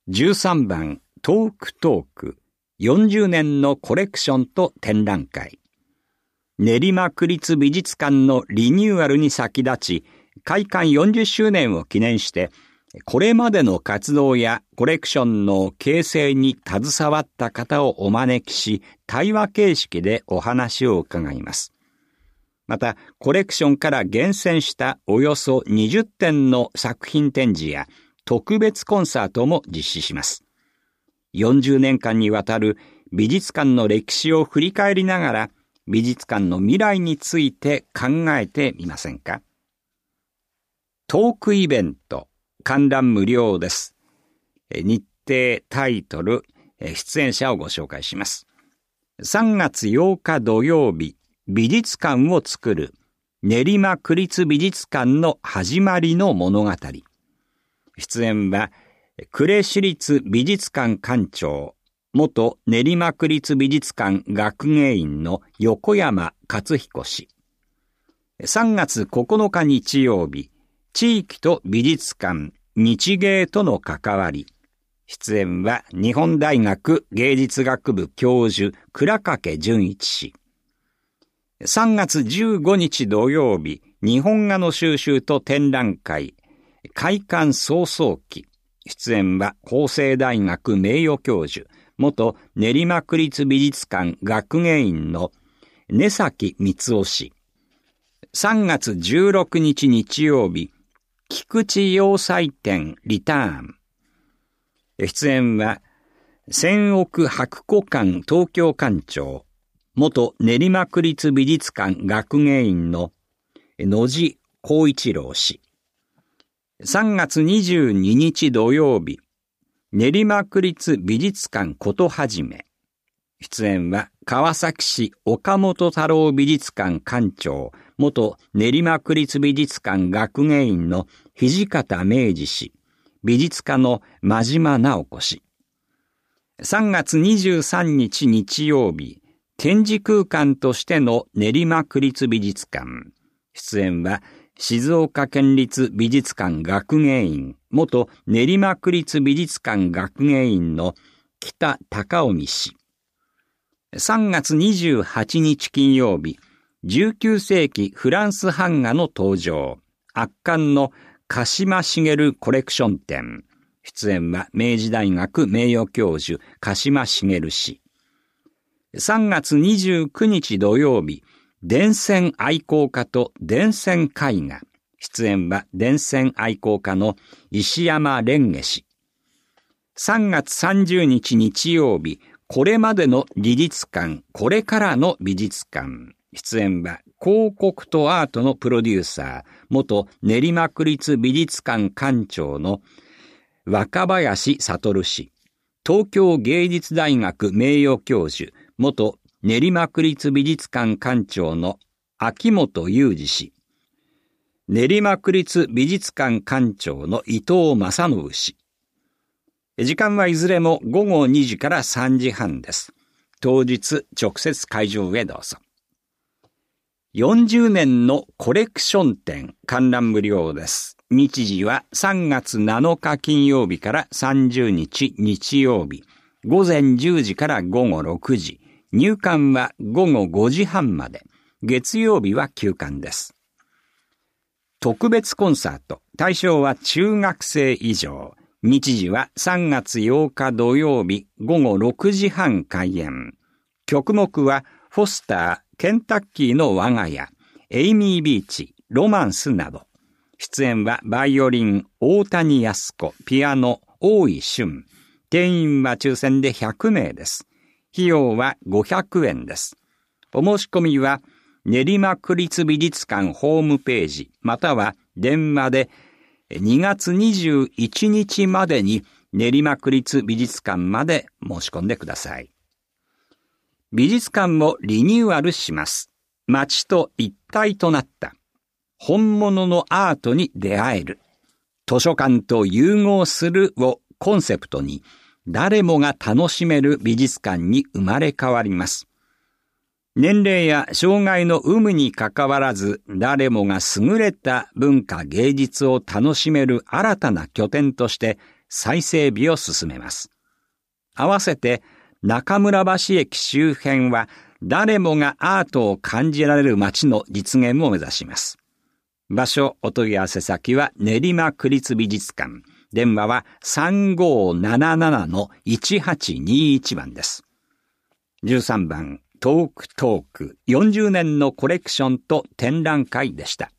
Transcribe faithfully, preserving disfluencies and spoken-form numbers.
じゅうさんばんトークトークよんじゅうねんのコレクションと展覧会。練馬区立美術館のリニューアルに先立ち、開館よんじゅっしゅうねんを記念して、これまでの活動やコレクションの形成に携わった方をお招きし、対話形式でお話を伺います。また、コレクションから厳選したおよそにじゅってんの作品展示や特別コンサートも実施します。よんじゅうねんかんにわたる美術館の歴史を振り返りながら、美術館の未来について考えてみませんか？トークイベント、観覧無料です。日程、タイトル、出演者をご紹介します。さんがつようか土曜日、美術館を作る練馬区立美術館の始まりの物語。出演は呉市立美術館館長、元練馬区立美術館学芸員の横山勝彦氏。さんがつここのか日曜日、地域と美術館、日芸との関わり。出演は日本大学芸術学部教授倉掛純一氏。さんがつじゅうごにち土曜日、日本画の収集と展覧会、開館早々期。出演は法政大学名誉教授、元練馬区立美術館学芸員の根崎光雄氏。さんがつじゅうろくにち日曜日、菊池洋祭展リターン。出演は千億博古館東京館長、元練馬区立美術館学芸員の野地光一郎氏。さんがつにじゅうににち土曜日、練馬区立美術館ことはじめ。出演は川崎市岡本太郎美術館館長、元練馬区立美術館学芸員の土方明治氏、美術家の真島直子氏。さんがつにじゅうさんにち日曜日、展示空間としての練馬区立美術館。出演は静岡県立美術館学芸員、元練馬区立美術館学芸員の北隆臣氏。さんがつにじゅうはちにち金曜日、じゅうきゅうせいきフランス版画の登場、圧巻の鹿島茂コレクション展。出演は明治大学名誉教授鹿島茂氏。さんがつにじゅうくにち土曜日、電線愛好家と電線絵画。出演は電線愛好家の石山蓮華氏。さんがつさんじゅうにち日曜日、これまでの美術館、これからの美術館。出演は広告とアートのプロデューサー、元練馬区立美術館館長の若林悟氏。東京芸術大学名誉教授、元練馬区立美術館館長の秋元裕二氏。練馬区立美術館館長の伊藤正信氏。時間はいずれもごごにじからさんじはんです。当日直接会場へどうぞ。よんじゅうねんのコレクション展観覧無料です。日時はさんがつなのか金曜日からさんじゅうにち日曜日。ごぜんじゅうじからごごろくじ。入館はごごごじはんまで。月曜日は休館です。特別コンサート。対象は中学生以上。日時はさんがつようか土曜日ごごろくじはん開演。曲目はフォスター、ケンタッキーの我が家、エイミービーチ、ロマンスなど。出演はバイオリン、大谷康子、ピアノ、大井俊。定員は抽選でひゃくめいです。費用はごひゃくえんです。お申し込みは練馬区立美術館ホームページまたは電話でにがつにじゅういちにちまでに練馬区立美術館まで申し込んでください。美術館もリニューアルします。街と一体となった本物のアートに出会える図書館と融合するをコンセプトに誰もが楽しめる美術館に生まれ変わります。年齢や障害の有無にかかわらず誰もが優れた文化芸術を楽しめる新たな拠点として再整備を進めます。合わせて中村橋駅周辺は誰もがアートを感じられる街の実現を目指します。場所、お問い合わせ先は練馬区立美術館。電話は さんごーなななのいちはちにいち 番です。じゅうさんばん、トークトークよんじゅうねんのコレクションと展覧会でした。